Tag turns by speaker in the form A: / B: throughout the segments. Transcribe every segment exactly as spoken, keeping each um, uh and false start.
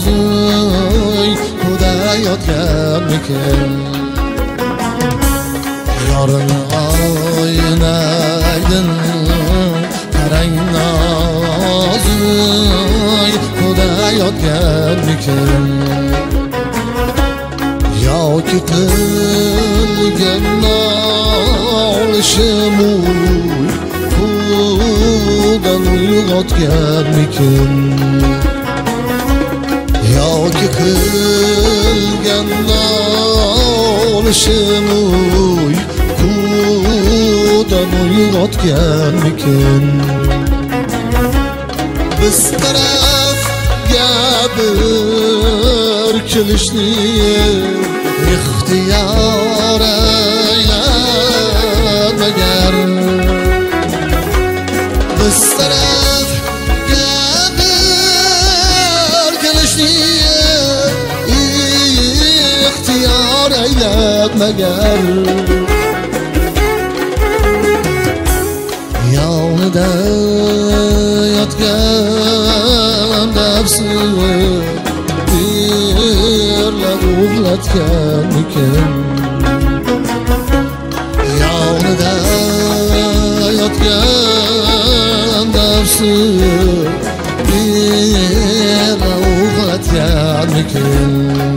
A: yotganmikin yorun oynaydin qarang nozik xudo yotganmikin yoki qilgan nolishim uyqudan uyg'otganmikin yoki qilgan nolishim uyqudan uyg'otganmikin biz tarafga bir kelishni ixtiyor aylanmagan biz tarafga bir kelishni ixtiyor aylanmagan yonida yotgan nafsini terlab uxlatganmikin yonida yotgan nafsini terlab uxlatganmikin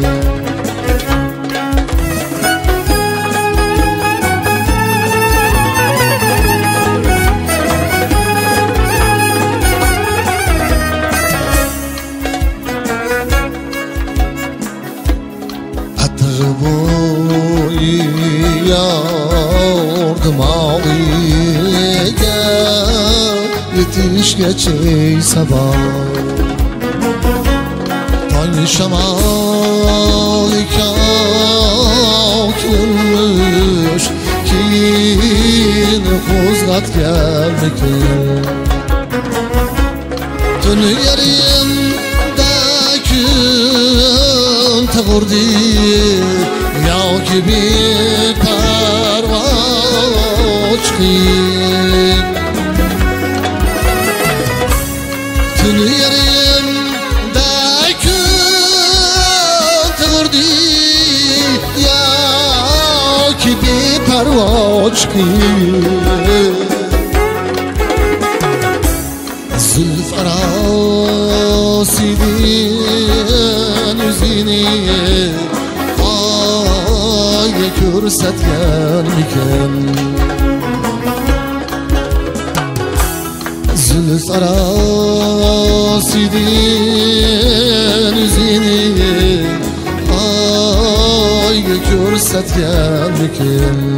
A: yordim og'iyga yetishgacha sabah tong shamoli ko'kilmish keyin qo'zg'atganmikin tun yerimda kun tug'urdi yoki beparvo chiqib tun yerimda kun tug'urdi yoki beparvo chiqib zulfaros idin yuzini ko'rsatganmikin zulfaros idin yuzini oyga ko'rsatganmikin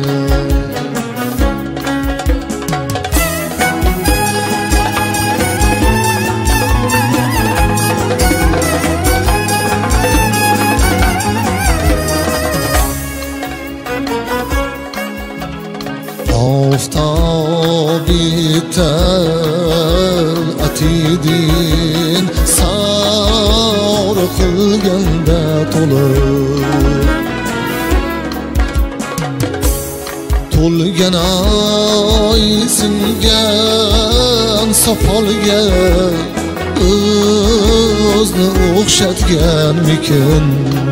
A: oftobitan atidin sar qilganda to'lib to'lgan oy singan sopolga o'zni o'xshatganmikin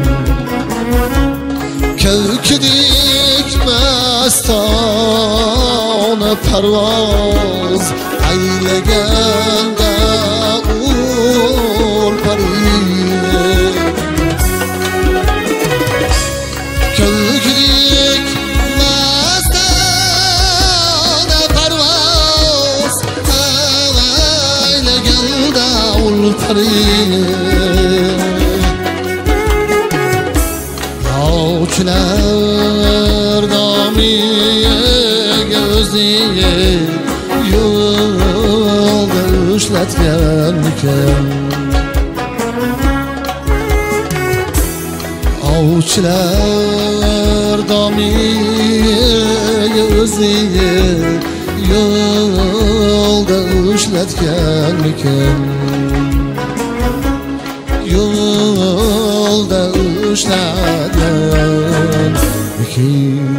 A: kavkidek mastona parvoz aylaganda ul pari kavkidek mastona parvoz aylaganda ul pari ovchilar domiga o'ziga yo'lda ushlatganmikin ovchilar domiga o'ziga yo'lda ushlatganmikin yo'lda ushlatganmikin